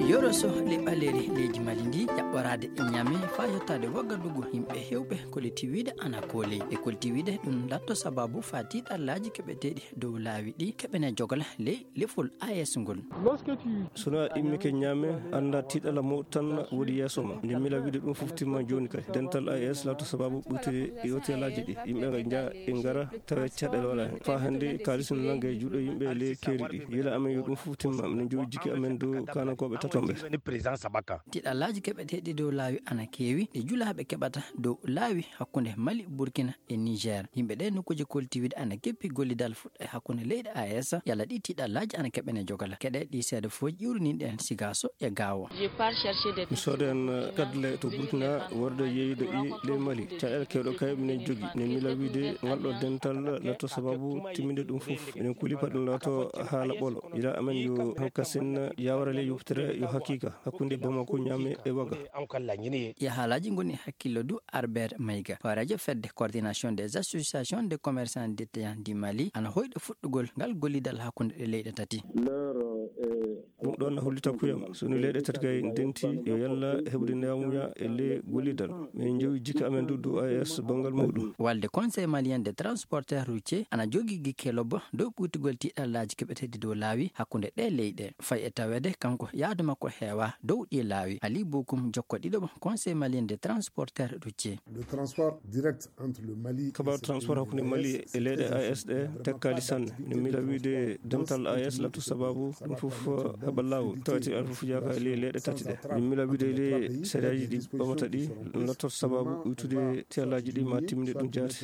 yoroso le baleri leji malindi yaɓɓorade e ñame fa yottade waggadugo himɓe hewɓe kolitiwide anakole e kolitiwide ɗum latto sababu fa tiɗallaji keɓeteɗi dow laawi ɗi keɓene jogala ley lefol AS ngol. sona immi ke ñame anda tiɗala mo tan woodi yeeso ma nde mila wiide ɗum foftima joni kay dental AS latto sababu ɓurtude e hôtelaji ɗi yimɓe jaa e ngara tawa caɗele wala hen fa hande kalis no nangga e juuɗo yimɓe le keeri ɗi yila amen yo ɗum foftimma minen jogi jikki amen dow kanankoɓe tatomɓe. tiɗallaji keɓeteɗi dow laawi ana keewi ɗe julaɓe keɓata dow laawi hakkude Mali, Burkina e Niger. yimɓe ɗe nokkuji koltiwide ana keppi gollidal fuɗɗa hakkude leyɗe AS yalla ɗi tiɗallaji ana keɓene jogala keɗe ɗi seeɗa fof ƴiwriniɗen Sigaso e Gawo. mi soode en kadle to Burkina worde yeeyde ɗi le Mali caɗele kewɗo kay minen jogi ne mila wiide ngalɗo dental latto sababu timminde ɗum fof enen kulipa ɗum latto haala ɓolo yila amen yo hankasen yawrale yoftere yo hakkika hakkude Bamako ñame e Waga. ya haalaji goni hakkillo du Albert Maïga horejo fedde coordination des associations de commerçants détaillants du Mali ana hoyɗo fuɗɗugol ngal gollidal hakkude ɗe leyɗe tati. ɗum ɗon hollita kuyam soni leyɗe tati kay denti yo yalla heɓde newamuya e le gollidal min jewi jikka amen dow AS bangal muɗum. walde conseil malien des transporteurs routiers ana jogui gikke lobbo dow ɓurtigol tiɗallaji keɓeteɗi dow laawi hakkude ɗe leyɗe fay e tawede kanko yaadu makko heewa dow ɗi laawi. Ali Bokoum jokko ɗiɗo conseil malien des transporteurs routiers. le transport direct entre le Mali kabaru transport hakkude Mali e leyɗe AS ɗe tekkali sanne ne mila wiide dental AS latto sababu ɗum fof heɓa lawol tawati an fof jaka le leyɗe tati ɗe min mila wiide le séréaji ɗi ɓamata ɗi lattoto sababu ɓuytude tiyallaji ɗi ma timminde ɗum jaati.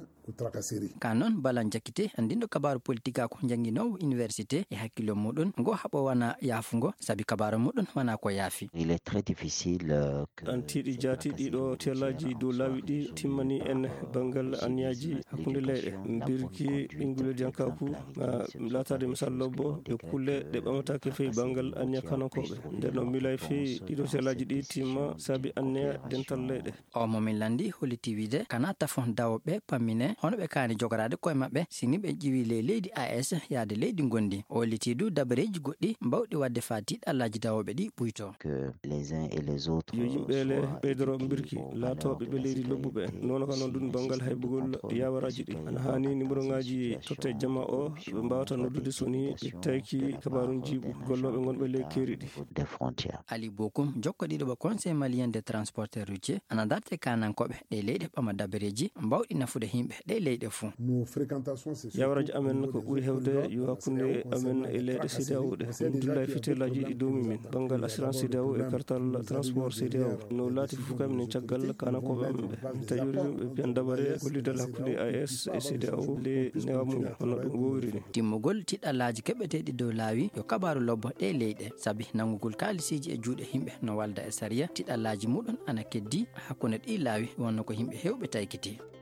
ka noon Balan Jakite andinɗo kabaru politique ko jangguinowo université e hakkilo muɗum ngo haɓo wana yaafugo saabi kabaru muɗum wana ko yaafi. il est très difficile an tiiɗi jaati ɗiɗo tiyallaji dow laawi ɗi timmani en banggal anniyaji hakkude leyɗe birki ɓinguleji hankaku ma latade misal lobbo e kulle ɗe ɓamatake fewi banggal anniya kanankoɓe nden noon milay fewi ɗiɗo tiyallaji ɗi timma saabi anniya dental leyɗe. o momin landi holitiwide kana tafon dawoɓe pammine hono ɓe kaani jogorade koye maɓɓe sini ɓe ƴiwi leydi AS yaade leydi gondi o litidu dabareji goɗɗi mbawɗi wadde fa tiɗallaji dawoɓe ɗi ɓuyto que les uns et les autres yo yimɓele ɓeydoroɓe birki laatoɓe ɓe leydi lobbuɓe noon ka noon ɗum banggal haybugol yawaraji ɗi ana hani numéro ngaji totte jamma o ɓe mbawata noddude soni ɓe tawki kabaru jiiɓu golloɓe gonɓe ley keeri ɗi. des frontières. Ali Bokoum jokko ɗiɗo conseil malien des transporteurs routiers ana darte kanankoɓe ɗe leyɗe ɓama dabareji mbawɗi nafude himɓe ɗe leyɗe fuu. yawaraji amen ko ɓuuri hewde yo hakkude amen e leyɗe CEDEAO ɗe min dilla e fitelaji ɗi domi min banggal assurance CEDEAO e kartal transport CEDEAO no laati fof kam minen caggal kanankoɓe amen ɓe min taƴori ɓe piyan dabare gollidal hakkude AS e CEDEAO le newamuya hono ɗum wowiri ni. timmugol tiɗallaji keɓeteɗi dow laawi yo kabaru lobbo ɗe leyɗe saabi nangugol kalisiji e juuɗe himɓe no walda e sariya tiɗallaji muɗum ana keddi hakkude ɗi laawi wonno ko himɓe hewɓe taykiti.